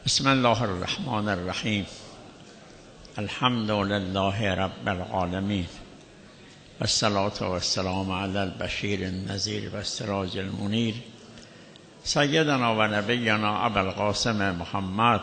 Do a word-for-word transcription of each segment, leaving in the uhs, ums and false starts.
بسم الله الرحمن الرحیم. الحمد لله رب العالمین و الصلاة و السلام علی البشیر النذیر و السراج المنیر سیدنا و نبینا ابو القاسم محمد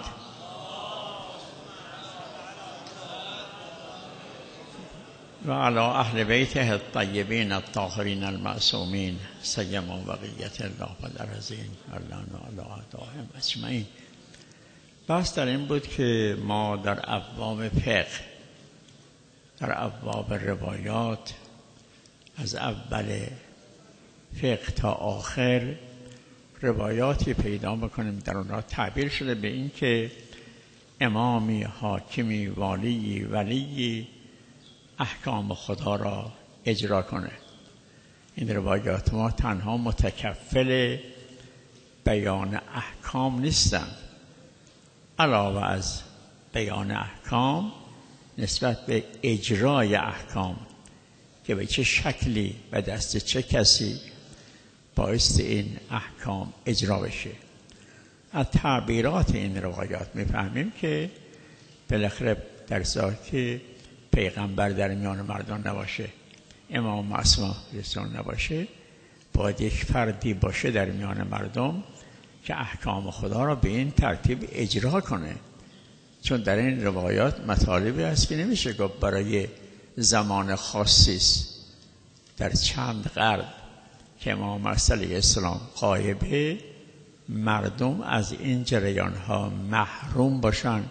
و علی اهل بیته الطیبین الطاهرین المعصومین سیما بقیت الله و الارضین الله علی اعدائهم اجمعین. بحث در این بود که ما در ابواب فقه، در ابواب روایات، از اول فقه تا آخر روایاتی پیدا بکنیم در اونها تعبیر شده به این که امامی، حاکمی، والی، ولی احکام خدا را اجرا کنه. این روایات ما تنها متکفل بیان احکام نیستند، علاوه از بیان احکام نسبت به اجرای احکام که به چه شکلی و دست چه کسی باعث این احکام اجرا بشه. از تعبیرات این روایات میفهمیم که بالاخره در ذاتی پیغمبر در میان مردان نباشه، امام معصوم رسول نباشه، باید یک فردی باشه در میان مردم که احکام خدا را به این ترتیب اجرا کنه. چون در این روایات مطالبی هست که نمیشه گفت برای زمان خاصی است. در چند قرن که امام علیه السلام غایبه، مردم از این جریان ها محروم باشن،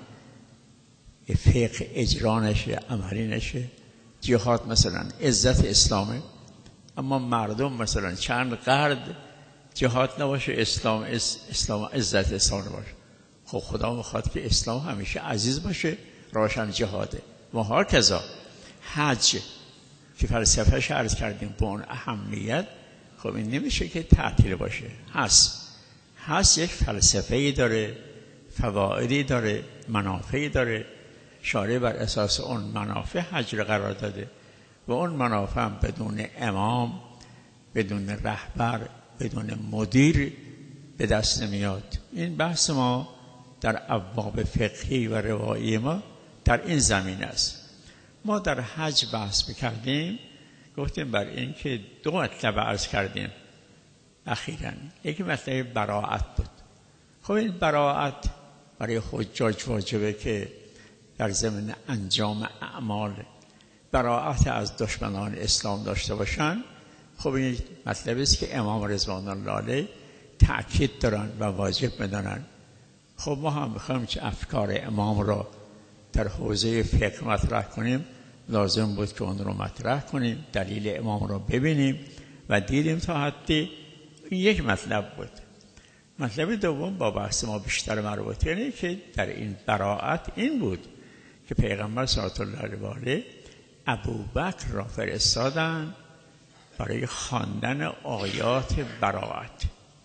فقه اجرا نشه، عملی نشه. جهاد مثلا عزت اسلامه، اما مردم مثلا چند قرن جهاد نباشه، اسلام اسلام عزت اسلام باشه. خب خدا میخواد که اسلام همیشه عزیز باشه، روشن جهاده. و هکذا حج که فلسفه‌اش عرض کردیم به اون اهمیت، خب این نمیشه که تعطیل باشه. هست هست یک فلسفه‌ای داره، فوائدی داره، منافعی داره. شارع بر اساس اون منافع حج رو قرار داده و اون منافع هم بدون امام، بدون رهبر، بدون مدیر به دست نمیاد. این بحث ما در ابواب فقهی و روایی ما در این زمین است. ما در حج بحث میکردیم، گفتیم بر این که دو مطلب عرض کردیم اخیراً. یکی مطلب براءت بود. خب این براءت برای حجاج واجبه که در ضمن انجام اعمال براءت از دشمنان اسلام داشته باشن. خب این مطلبی است که امام رضوان الله علیه تأکید دارن و واجب میدانن. خب ما هم میخوایم که افکار امام را در حوزه فقه مطرح کنیم، لازم بود که اون رو مطرح کنیم، دلیل امام را ببینیم و دیدیم تا حدی. این یک مطلب بود. مطلب دوم با بحث ما بیشتر مربوطه اینه که در این براءت این بود که پیغمبر صلی الله علیه و آله ابوبکر را فرستادن برای خواندن آیات براءت.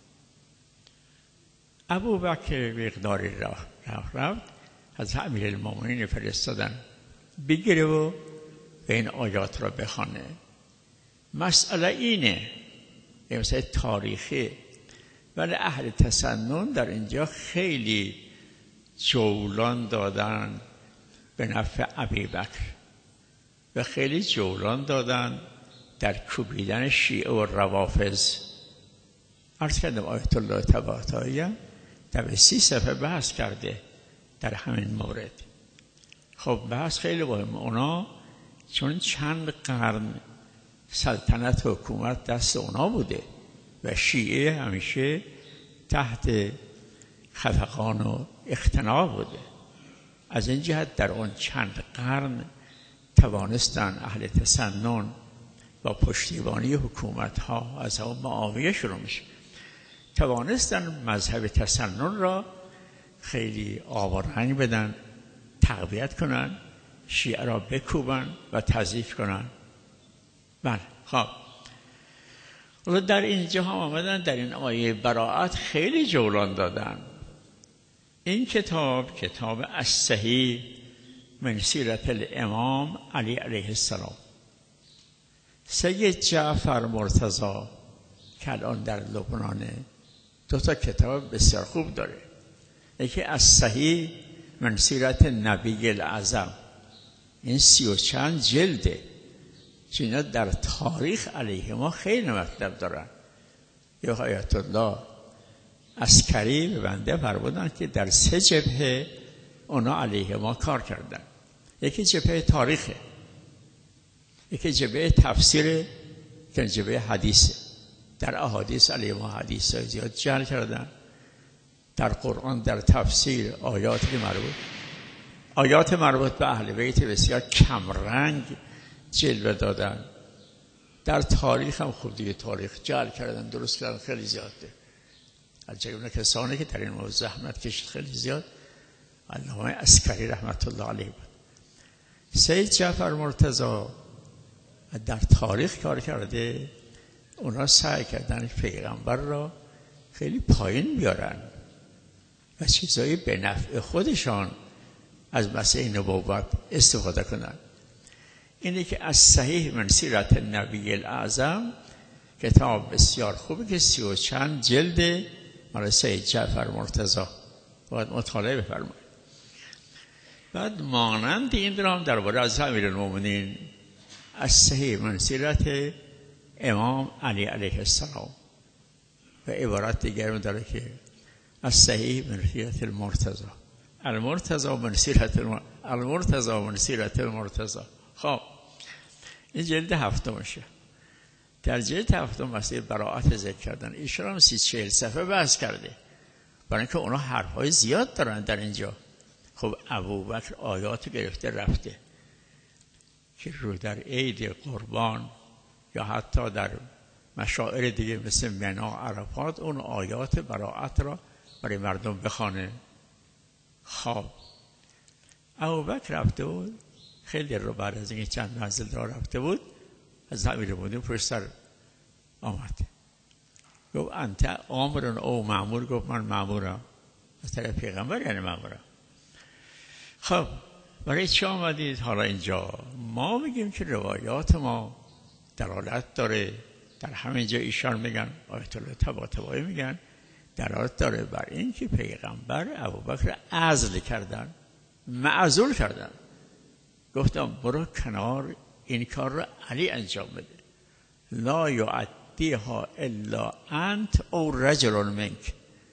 ابوبکر مقداری راه رفت، از امیرالمومنین فرستادن بگیره و این آیات را بخونه. مسئله اینه، این مسئله تاریخی، ولی اهل تسنن در اینجا خیلی جولان دادن به نفع ابوبکر و خیلی جولان دادن در کوبیدن شیعه و روافض. عرض کردم آیت الله طباطبایی در سی صفحه بحث کرده در همین مورد. خب بحث خیلی مهمه. اونا چون چند قرن سلطنت و حکومت دست اونا بوده و شیعه همیشه تحت خفقان و اختناق بوده، از این جهت در اون چند قرن توانستن اهل تسنن با پشتیبانی حکومت ها از همون معاویه شروع میشه، توانستن مذهب تسنن را خیلی آب و رنگ بدن، تقویت کنن، شیعه را بکوبن و تضعیف کنن. بله. خب در اینجا هم آمدن در این آیه براءت خیلی جولان دادن. این کتاب کتاب الصحیح من سیرت الامام علی علیه السلام، سید جعفر مرتضی که الان در لبنانه دو تا کتاب بسیار خوب داره. یکی از صحیح من سیرت نبی الاعظم، این سی و چند جلده که اینا در تاریخ علیه ما خیلی مطلب دارن. یا آیت الله عسکری به بنده فرمودن که در سه جبهه اونا علیه ما کار کردن. یکی جبهه تاریخه، یکی جبهه تفسیر که جبهه حدیثه. در احادیث علیه ما حدیث های زیاد جعل کردن، در قرآن در تفسیر آیات مربوط آیات مربوط به اهل بیت بسیار کمرنگ جلوه دادن. در تاریخ هم خود دیگه تاریخ جعل کردن، درست کردن، خیلی زیاده. از جمله کسانی که در این موضوع زحمت کشید خیلی زیاد علامه عسکری رحمت الله علیه بود. سید جعفر مرتضی در تاریخ کار کرده. اونا سعی کردن پیغمبر را خیلی پایین بیارن و چیزایی به نفع خودشان از مسیح نبوت استفاده کنن. اینه که از صحیح من سیرت نبی الاعظم، کتاب بسیار خوبی که سی و چند جلده، مال سید جعفر مرتضی، باید مطالعه بفرمایید. بعد مانند این درام درباره از امیرالمومنین از صحیح من سیرت امام علی علیه السلام و عبارت دیگر داره که از صحیح من سیرت المرتضی، المرتضی من سیرت المرتضی من سیرت المرتضی. خب این جلد هفتمشه. در جلد هفتم مسئله براءت ذکر کردن. ایشون هم سی چهل صفحه بحث کرده، برای اینکه اونا حرفای زیاد دارن در اینجا. خب ابوبکر آیات گرفته رفته که رو در عید قربان یا حتی در مشاعر دیگه مثل منا عرفات اون آیات براءت را برای مردم بخونه. خب ابوبکر رفته بود، خیلی رو بعد از اینکه چند منزل را رفته بود از امیرالمومنین پشت سر آمد، گفت انت آمرون او مأمور؟ گفت من مأمورم از طرف پیغمبر، یعنی مأمورم. خب برای چی آمدید حالا اینجا؟ ما میگیم که روایات ما دلالت داره، در همین جا ایشان میگن، آیت الله طباطبایی میگن دلالت داره بر این که پیغمبر ابوبکر عزل کردن، معزول کردن. گفتم برو کنار، این کار رو علی انجام بده. لا یعدیها الا انت او رجل منک.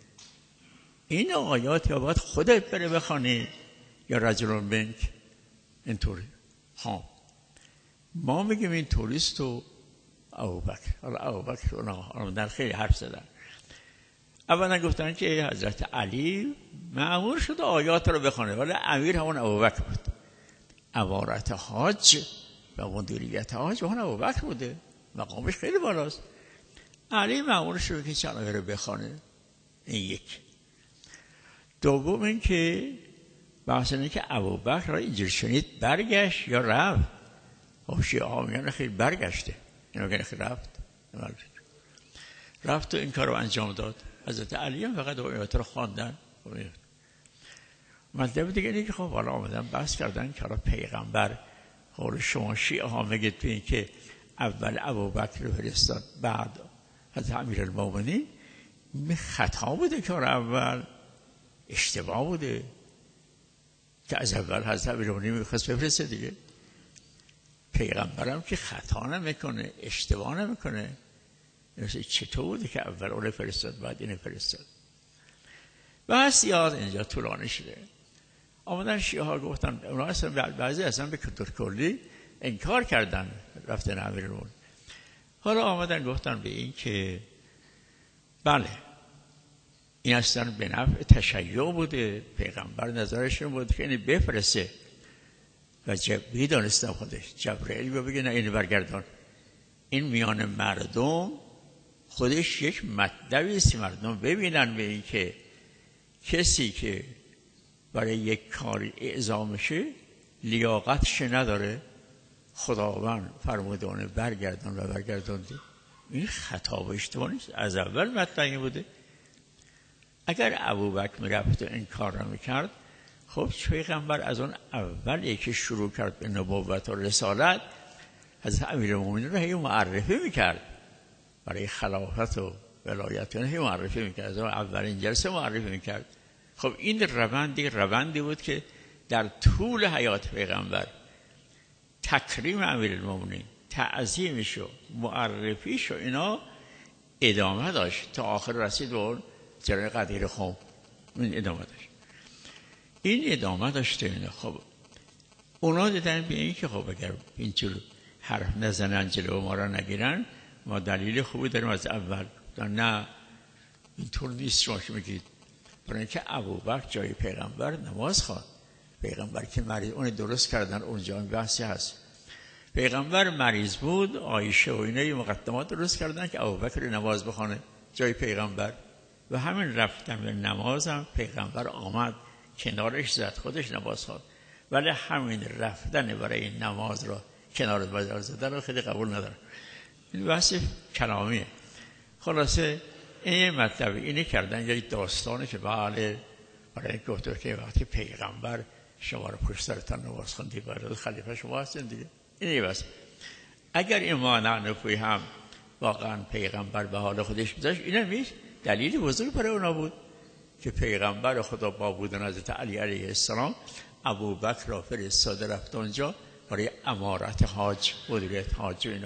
این آیات یا باید خودت بره بخوانی یا رجل منک. اینطوری. ها ما میگیم این توریست و ابوبکر. حالا ابوبکر اونا در خیلی حرف زدن. اولا گفتن که حضرت علی مأمور شد آیات رو بخونه، ولی امیر همون ابوبکر بود. امارت حاج و مدیریت حاج همون ابوبکر بوده، مقامش خیلی بالاست. علی مأمور شد که چند آیه رو بخونه. این یک. دوم این که بحث اینه که ابوبکر را اینجور شنید برگشت یا رفت. شیعه ها میگن خیلی برگشته، اینا میگن خیلی رفت. رفت و این کار رو انجام داد. حضرت علی هم فقط آیات رو خواندن. مطلب دیگه اینه که خب حالا آمدن بحث کردن که حالا پیغمبر، حالا شما شیعه ها میگید تو این که اول ابوبکر رو فرستاد بعد حضرت امیرالمومنین، خطا بوده کار اول، اشتباه بوده که از اول حضرت امیرالمومنین میخواست بفرسته دیگه. پیغمبرم که خطا نمیکنه، اشتباه نمیکنه. چطور بوده که اول اون فرستاد بعد این فرستاد؟ بس یاد اینجا طولانی شده. آمدن شیعه ها گفتن، اونا اصلا بعضی اصلا به طور کلی انکار کردن رفتن امیرالمومنین. حالا آمدن گفتن به این که بله این اصلا به نفع تشیع بوده، پیغمبر نظرشون بود که اینی بفرسته و جبری دانستن خودش. جبرئیل رو بگه نه اینو برگردان. این میان مردم خودش یک مطلبی است، مردم ببینن به این که کسی که برای یک کاری اعزام میشه لیاقتش نداره، خداوند فرمودانه برگردان و برگردانده. این خطا و اشتباه نیست، از اول مطلبی بوده. اگر ابوبکر میرفت و این کار رو میکرد، خب پیغمبر از اون اول یکی شروع کرد به نبوت و رسالت، حضرت امیرالمومنین رو هی معرفی میکرد برای خلافت و ولایت، هی معرفی میکرد. از اون اولین جلسه معرفی میکرد خب این روندی روندی بود که در طول حیات پیغمبر تکریم امیرالمومنین، تعظیمش و معرفیش و اینا ادامه داشت تا آخر رسید به اون جریان قدیر خم. این ادامه داشت این ادامه داشته اینا. خب اونا دیدن به این که خب اگر اینجور حرف نزنن جلو ما را نگیرن، ما دلیل خوبی داریم از اول. نه اینطور نیست شما که میگید. برای اینکه ابوبکر جای پیغمبر نماز خواند. پیغمبر که مریض، اون درست کردن، اونجا این بحثی هست. پیغمبر مریض بود، عایشه و اینا یه مقدمات درست کردن که ابوبکر نماز بخونه جای پیغمبر. و همین رفتن به نماز هم پیغمبر آمد کنارش زد، خودش نماز خواند. ولی همین رفتن برای نماز را کنار بازار زدن رو خیلی قبول ندارن. این بحث کلامیه. خلاصه این مطلب اینه کردن یک داستانه که بله برای گفته که وقتی پیغمبر شما رو پشت سرتان نماز خوندی برای خلیفه شما هستین دیگه. اینه بس. اگر این مانع نکوی هم واقعا پیغمبر به حال خودش میذاشت، اینه میش دلیل بزرگ برای اونا بود که پیغمبر خدا با بودن حضرت علی علیه السلام ابوبکر را فرستاده رفت اونجا برای امارت حاج، مدیریت حاج و اینا.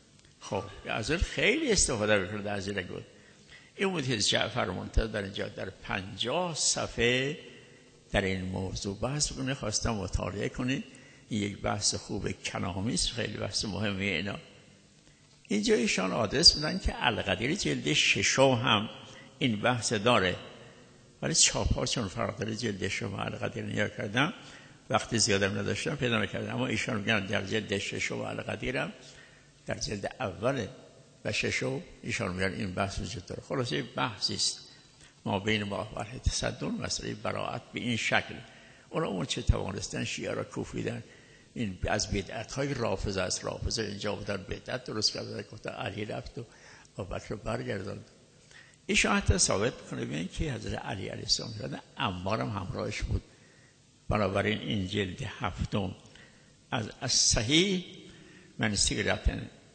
خب از اون خیلی استفاده می‌کرد از این بود. این بود که جعفر منتظر در اینجا در پنجاه صفحه در این موضوع بحث کنه. خواستم مطالعه کنید. این یک بحث خوب کلامی است، خیلی بحث مهمه اینا. اینجا ایشان آدرس میدن که القدیر جلد ششم هم این بحث داره، ولی چاپ‌ها چون فرق داره جلد ششم القدیر نیا کردم، وقتی زیادم نداشتم پیدا نکردم. اما ایشان میگن در جلد ششم القدیر هم در جلد اول و ششم ایشان میگن این بحث وجود داره. خلاصه بحثی است ما بین ما و اهل تصدن مسئله براءت به این شکل. اونا اون چه توانستن شیعه را کوفیدن. این از بدعت‌های رافضه است. رافضه اینجا بودن بدعت درست کردن، گفتن علی رفت و ابوبکر برگرداند. ایشان حتی ثابت می‌کنه ببین که حضرت علی علیه السلام کردن، عمار هم همراهش بود. بنابراین این جلد هفتم از از صحیح من سیرت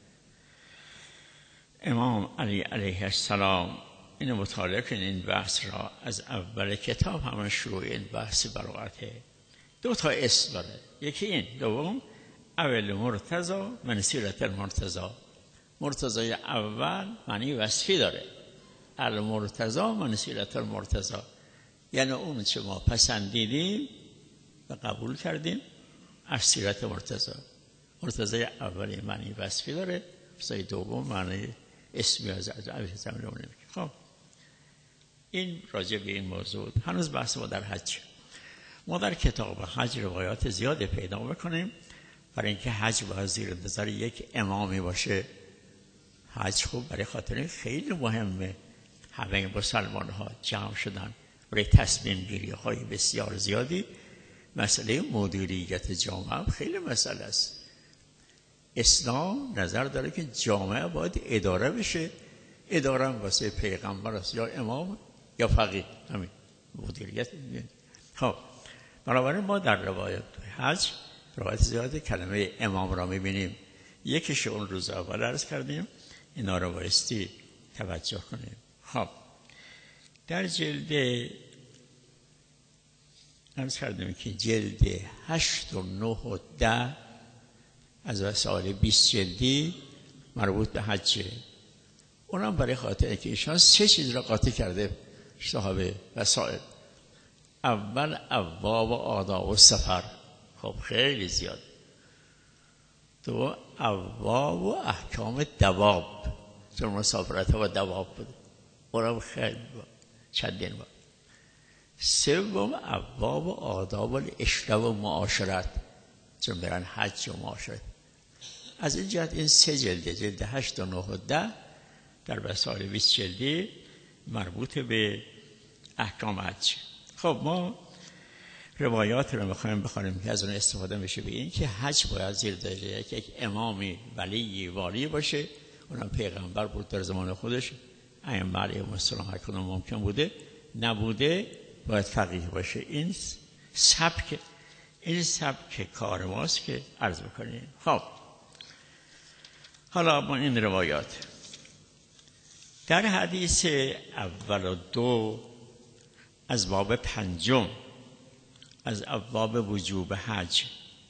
امام علی علیه السلام اینو مطالعه کنید. این بحث را از اول کتاب همون شروع این بحث براءته. دو تا اسم داره، یکی این، دوم اول مرتضی من سیرت المرتضی. مرتضی اول معنی وصفی داره، المرتضی من سیرت المرتضی، یعنی اون چه ما پسندیدیم و قبول کردیم از سیرت مرتضی. مرتضی اولی معنی وصفی داره، مرتضی دوم معنی اسمی از علیه زمین رو نمیگه. خب این راجع به این موضوع. هنوز بحث ما در حج. ما در کتاب حج روایات زیاد پیدا بکنیم، برای اینکه حج باید زیر نظر یک امامی باشه. حج خوب برای خاطر خیلی مهمه. همه مسلمان ها جمع شدن برای تصمیم گیری های بسیار زیادی. مسئله مدیریت جامعه خیلی مسئله است. اسلام نظر داره که جامعه باید اداره بشه. اداره هم واسه پیغمبر است یا امام یا فقیه، همین مدیریت. خب بنابراین ما در روایت حج روایت زیاده کلمه امام را میبینیم. یکیش اون روز اول عرض کردیم، اینا رو بایستی توجه کنیم. خب در جلد عرض کردیم که جلد هشت و نه و ده از وسائل بیست جلدی مربوط به حجه. اونم برای خاطر که ایشان سه چیز را قاطی کرده صاحب وسائل. اول ابواب و آداب و سفر، خب خیلی زیاد. دو ابواب و احکام دواب، چون مسافرت ها و دواب بوده، اونم خیلی چندین بود. سوم ابواب و آداب العشره و معاشرت، چون برن حج و معاشرت. از این جهت این سه جلده، جلد هشت و نه و ده در وسائل بیست جلدی مربوط به احکام حج. خب ما روایات رو میخوایم بخونیم که از اون استفاده میشه به این که حج باید زیر درجه که یک امامی ولی والی باشه. اونم پیغمبر بود در زمان خودش، ائمه علیهم السلام هر کدوم ممکن بوده، نبوده باید فقیه باشه. این سبک این سبک کار ماست که عرض میکنیم. خب حالا ما این روایات در حدیث اول و دو از باب پنجم از ابواب وجوب حج،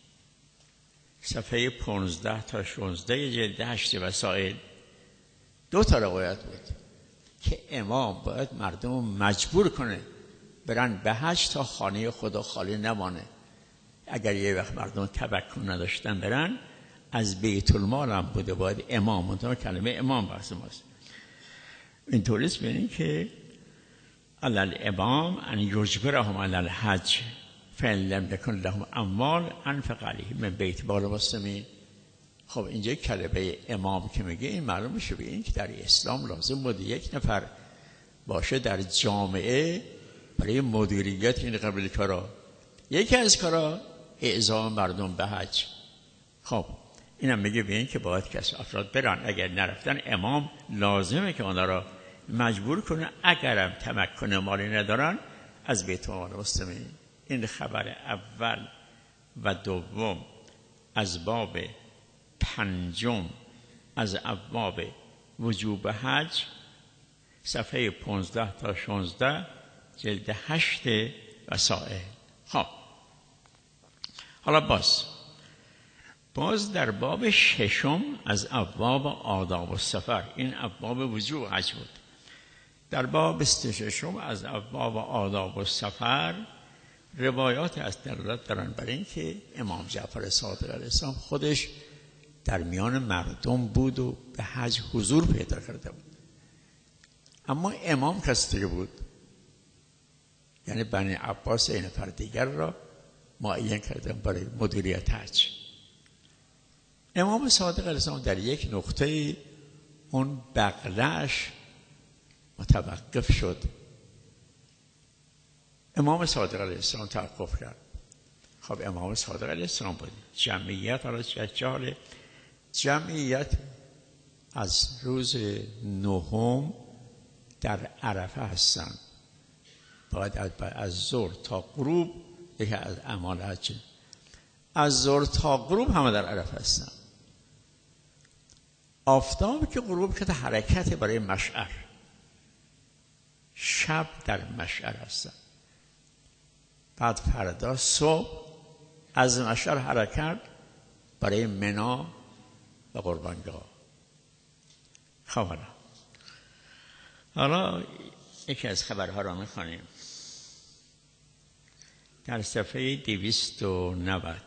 صفحه پانزده تا شانزده جلد هشت وسائل، دو تا روایت بود که امام باید مردم مجبور کنه برن به حج تا خانه خدا خالی نمانه. اگر یه وقت مردم تمکن نداشتن برن، از بیت المال هم بوده باید امام، منتها کلمه امام بحث ماست. این طوریست بینید که علل امام ان یجبرهم علی الحج فإن لم یکن لهم اموال انفق علیهم من بیت مال المسلمین. خب اینجا کلمه امام که میگه این معلوم میشه به این که در اسلام لازم بوده یک نفر باشه در جامعه برای مدیریت این قبیل کارا. یکی از کارا اعزام مردم به حج. خب اینم میگه به این که باید کسی افراد برن، اگر نرفتن امام لازمه که اونا را مجبور کنه، اگرم تمکن مالی ندارن از بیت مال المسلمین. این خبر اول و دوم از باب پنجم از ابواب وجوب حج، صفحه پانزده تا شانزده جلد هشت وسائل. خب حالا باز باز در باب ششم از ابواب آداب السفر، این ابواب وجوب حج بود. در باب بیست و ششم از ابواب آداب السفر روایات از دلالت دارن برای این که امام جعفر صادق علیه السلام خودش در میان مردم بود و به حج حضور پیدا کرده بود. اما امام کسی دیگه بود، یعنی بنی عباس این نفر دیگر را معین کردن برای مدیریت حج. امام صادق علیه السلام در یک نقطه اون بغلش متوقف شد. امام صادق علیه السلام توقف کرد. خب امام صادق علیه السلام بود. جمعیت حالا چهل جمعیت از روز نهم در عرفه هستند. باید از ظهر تا غروب یکی از اعمال حج. از ظهر تا غروب همه در عرفه هستند. آفتاب که غروب کرده حرکت برای مشعر، شب در مشعر هستند. بعد فردا صبح از مشعر حرکت برای منا و قربانگاه. خب حالا حالا یکی از خبرها را میخوانیم در صفحه دویست و نود.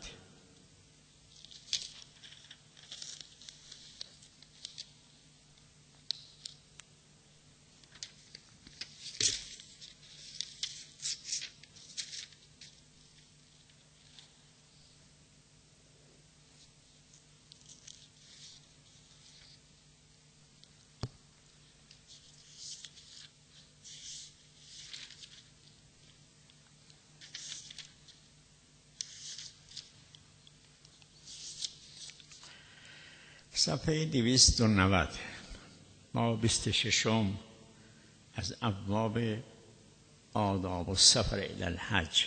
صفحه دویست و نود ما بیست و ششم از ابواب آداب السفر الی الحج.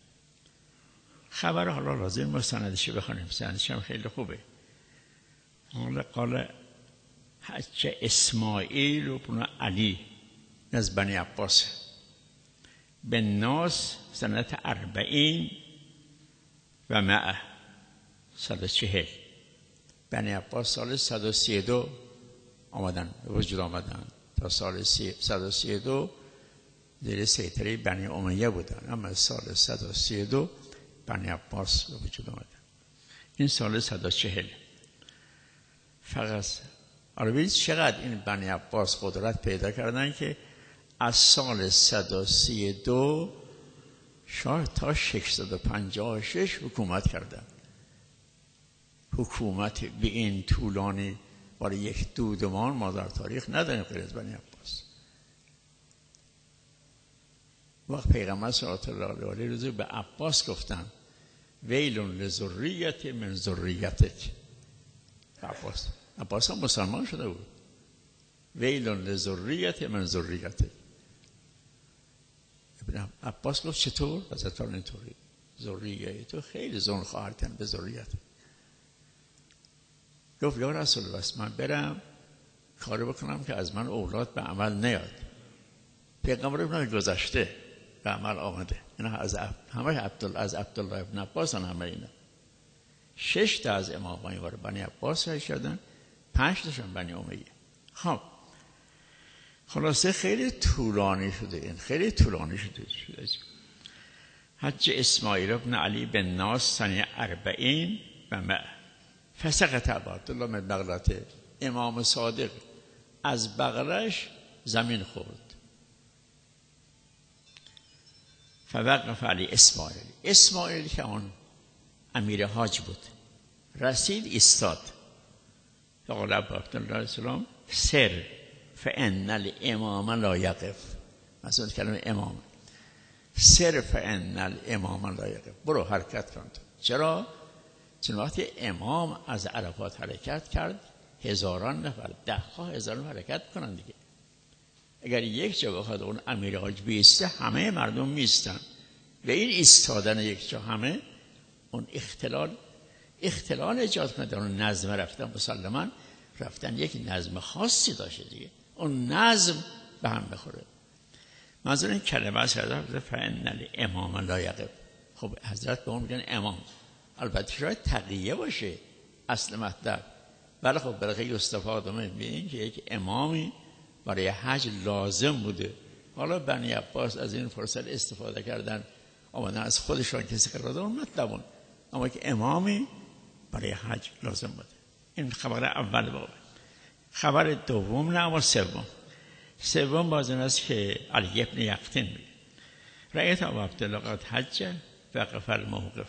خبر حالا لازم ما سندش بخونیم، سندش هم خیلی خوبه. حالا قال حج اسماعیل و ابن علی از بنی عباس به ناس سنت اربعین و معه صد و چهل. بنی عباس سال صد و سی و دو آمدن وجود آمدن، تا سال صد و سی و دو زیر سیطره بنی امیه بودن، اما سال صد و سی و دو بنی عباس به وجود آمدن. این سال صد و چهل. فقط عربی چقدر این بنی عباس قدرت پیدا کردن که از سال صد و سی و دو شاید تا ششصد و پنجاه و شش حکومت کردن. حکومت به این طولانی برای یک دودمان ما در تاریخ نداریم غیر از بنی عباس. وقت پیغمبر صلی الله علیه و آله به عباس گفتن ویل لذریت من ذریتک. عباس عباس هم مسلمان شده بود. ویل لذریت من ذریتک. ابن عباس گفت چطور؟ حضرت اینطوری ذریه تو خیلی زن خواهرتن به ذریت. گفت یا رسول الله من برم کاری بکنم که از من اولاد به عمل نیاد. پیغمبر ابن گذشته به عمل آمده. اینا از همه عبدالله از عبدالله ابن عباس همه اینا. شش تا از امامان وارد بنی عباس شدن، پنج تاشون بنی امیه. خب خلاصه خیلی طولانی شده، این خیلی طولانی شده. حج اسماعیل ابن علی بن ناس سنه اربعین و مع فسقط عبدالله من بغلته. امام صادق از بغلش زمین خورد. فوقف علی اسماعیل. اسماعیل که اون امیر حاج بود رسید ایستاد. فقال ابو عبدالله السلام سر فان الامام لا یقف. مثلا کلمه امام سر فان الامام لا یقف، برو حرکت کن. چرا؟ چون وقتی امام از عرفات حرکت کرد هزاران نفر ده ها هزاران حرکت کنند دیگه. اگر یک جا بخواد اون امیر حاج بیسته همه مردم میستن. و این ایستادن یک جا همه اون اختلال اختلال ایجاد کنه. در اون نظم رفتن مسلماً رفتن یک نظم خاصی داشته دیگه، اون نظم به هم بخوره. منظور این کلمه از حضرت فإن الامام لا یقف. خب حضرت به اون میگن امام، البته شاید تقیه باشه اصل مطلب، ولی خب برای استفاده می‌بینیم که یک امامی برای حج لازم بوده. حالا بنی عباس از این فرصت استفاده کردن، آمدن از خودشان کسی قرار دادن مطلبون، اما که امامی برای حج لازم بوده. این خبر اول بابه. خبر دوم نه اما سوم. سوم باز این است که علی ابن یقطین میگه رأیت ابو عبدالله قد حج وقف الموقف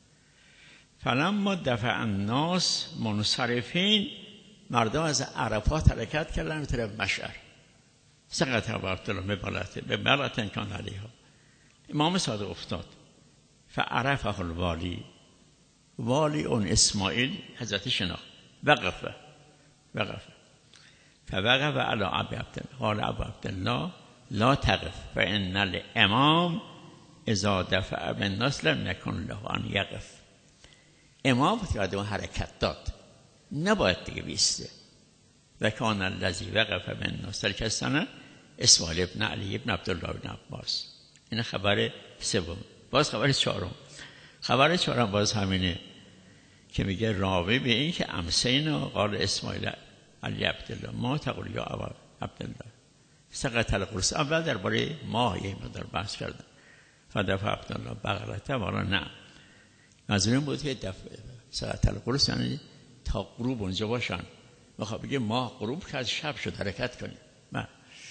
فلما دفع الناس منصرفین. مردم از عرفات حرکت کردن به طرف مشعر. سقط ابو عبدالله به بالته به بالته کان علیها. امام صادق افتاد. فعرفه الوالی. والی اون اسماعیل حضرت شناخت. وقفه وقفه فوقف علی ابی عبدالله. قال ابو عبدالله لا تقف فان الامام اذا دفع بالناس لم یکن له ان یقف. امام وقتی اون حرکت داد نباید دیگه بیسته. و کان الذی وقف بالناس تلک السنه اسماعیل ابن علی ابن عبدالله ابن عباس. این خبر سوم. باز خبر چهارم. خبر چهارم باز همینه که میگه راوی به این که امسینا قال اسماعیل علی عبدالله ما تقول یا ابا عبدالله سقط القرص. اول درباره ماه یه مقدار بحث کردن. فدفع عبدالله بغلته والا نه. منظورم بود که دفع سقط القرص یعنی تا غروب اونجا باشن. میخواد بگه ماه غروب کرد شب شد حرکت کنیم. نه.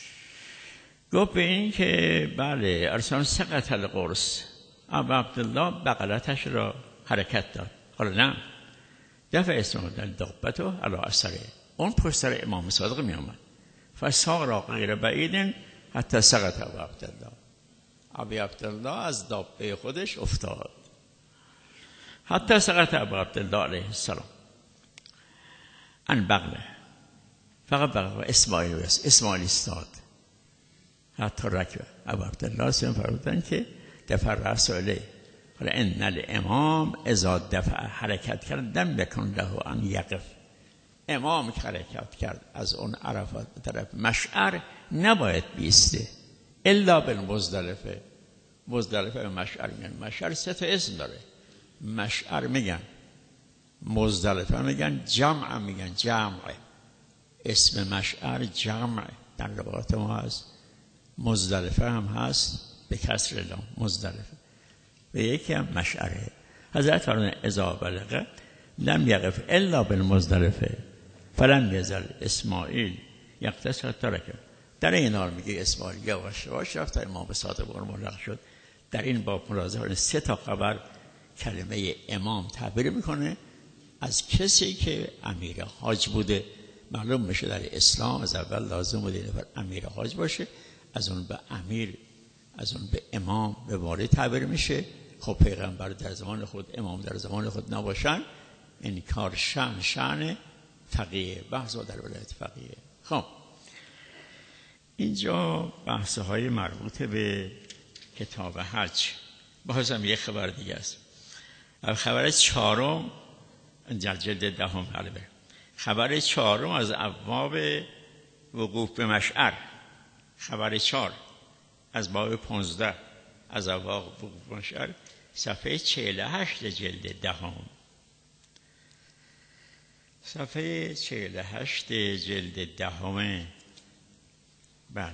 گفت به این که بله ارسان سقط القرص. ابو عبدالله بغلتش را حرکت داد. حالا نه دفع اسماعیل دابتو علی اثره. اون پشت سر امام صادق می آمد. فسار غیر بعید حتی سقط ابو عبدالله. ابو عبدالله از دابه خودش افتاد. حتی سقط ابو عبدالله علیه السلام ان بغله. فقط بغله اسماعیل است. اسماعیل استاد. حتی رکبه. ابو عبدالله سیم فرمودن که دفع رأس علیه. حالا ان الامام اذا دفع حرکت کرد لم یکن له ان یقف. امام که حرکت کرد از اون عرفات به طرف مشعر نباید بیسته الا بالمزدلفه. مزدلفه و مشعر میگن. مشعر سه تا اسم داره. مشعر میگن، مزدلفه میگن، جمع میگن. جمع اسم مشعر جمع در روایات ما هست. مزدلفه هم هست به کسر لام مزدلفه. و یکی هم مشعره. حضرت فرمودن اذا بلغ لم یقف الا بالمزدلفه فلم یزل اسماعیل یقتصر ترکه. در این حال میگه اسماعیل یواش یواش رفت تا امام صادق ملحق شد. در این باب ملاحظه سه تا خبر کلمه امام تعبیر میکنه از کسی که امیر حاج بوده. معلوم میشه در اسلام از اول لازم بوده نفر امیر حاج باشه، از اون به امیر، از اون به امام به والی تعبیر میشه. خب پیغمبر در زمان خود، امام در زمان خود نباشن، این کار شأن شأن فقیه، بحث در ولایت فقیه. خب اینجا بحث های مربوط به کتاب حج. باز هم یک خبر دیگه است. خبر چهارم در جلد دهم حلبه. خبر چهارم از ابواب وقوف به مشعر. خبر چهار از باب پانزده از آفاق وقوف مشعر، صفحه چهل و هشت جلد دهم. صفحه چهل و هشت جلد دهم. بله.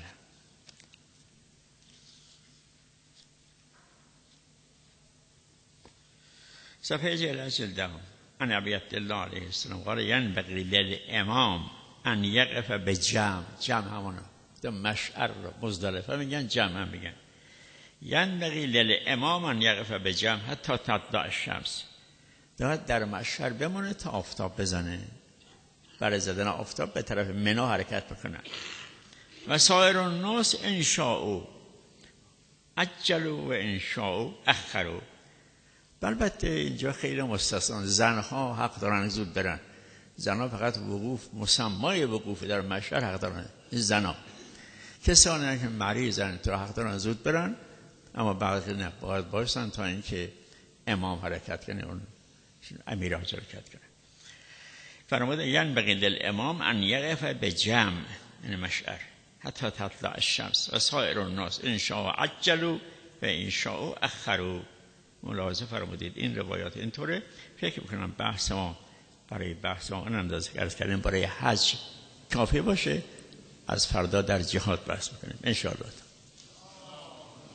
صفحه چهل و هشت جلد دهم. عن ابی عبدالله علیه السلام قال ینبغی للامام ان یقف بجمع. جمع همونه مشعر رو مزدلفه میگن، جمع هم میگن. ینبغی للامام ان یقف بجمع حتی تطلع الشمس. داید در مشعر بمونه تا آفتاب بزنه. برای زدن آفتاب به طرف منی حرکت بکنه. و سایر الناس ان شاءوا عجلوا و ان شاءوا اخروا. البته اینجا خیلی مستثنا، زنها حق دارن زود برن. زنها فقط وقوف، مسمای وقوف در مشعر حق دارن. زنها کسانی که مریضن تو حق دارن زود برن، اما بعضی نه، باید باشن تا اینکه امام حرکت کنه، اون امیر حرکت کنه. فرموده ینبغی للامام ان یقف بجمع این مشعر حتی تطلع الشمس و سایر الناس ان شاء عجلوا و ان شاء اخروا. ملاحظه فرمودید این روایات اینطوره. فکر میکنم بحث ما برای بحث ما این اندازه عرض کردیم برای حج کافی باشه. از فردا در جهاد بحث میکنیم ان شاء الله.